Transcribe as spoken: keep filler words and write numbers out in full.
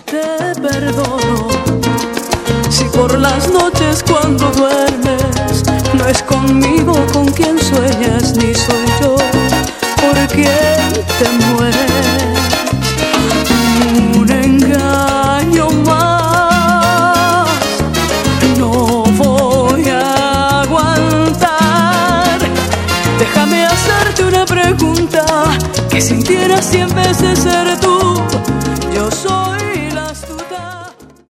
te perdono. Si por las noches cuando duermes no es conmigo con quien sueñas, ni soy yo por quien te mueres. Un engaño más no voy a aguantar. Déjame hacerte una pregunta que sintiera cien veces ser tú. Yo soy